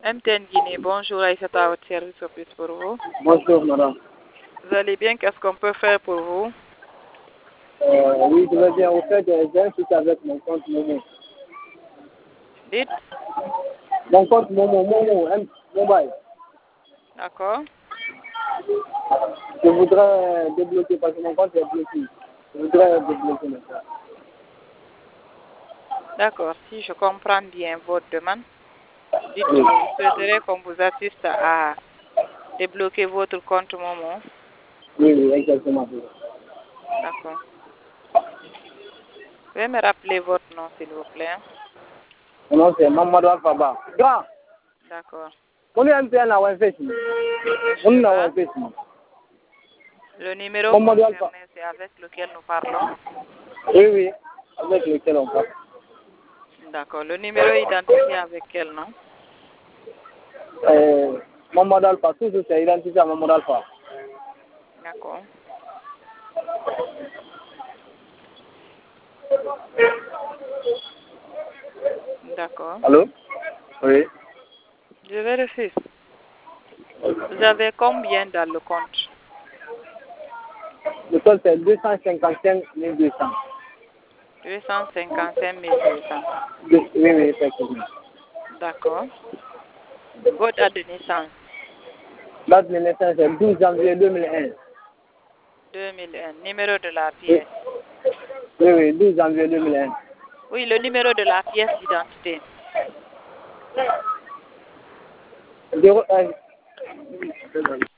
MTN Guinée, bonjour, Aïssata à votre service au plus pour vous. Bonjour, madame. Vous allez bien? Qu'est-ce qu'on peut faire pour vous? Oui, je veux dire, au fait, j'ai un souci avec mon compte Momo. Dites. Mon compte Momo, mobile. D'accord. Je voudrais débloquer parce que mon compte est bloqué. Je voudrais débloquer maintenant. D'accord. Si je comprends bien votre demande, dites que Oui, vous souhaiterez qu'on vous assiste à débloquer votre compte Momo. oui, exactement. D'accord. Veuillez me rappeler votre nom, s'il vous plaît. Mon nom, c'est Mamadou Alphaba. Grand, D'accord. on est MTN à WFS. On est à WFS. Le numéro Mamadou Alpha. concerné, c'est avec lequel nous parlons. Oui, oui, avec lequel on parle. D'accord. Le numéro identifié avec quel nom? Mamadou Alpha, toujours c'est identifié à Mamadou Alpha. D'accord. D'accord. Allô? Oui. Je vérifie. Vous avez combien dans le compte? Le compte c'est 255 200. 255 200. Oui, oui, effectivement. D'accord. Votre date de naissance? Date de naissance est 12 janvier 2001. 2001. Numéro de la Oui, pièce? oui, 12 janvier 2001. Oui, le numéro de la pièce d'identité. 01.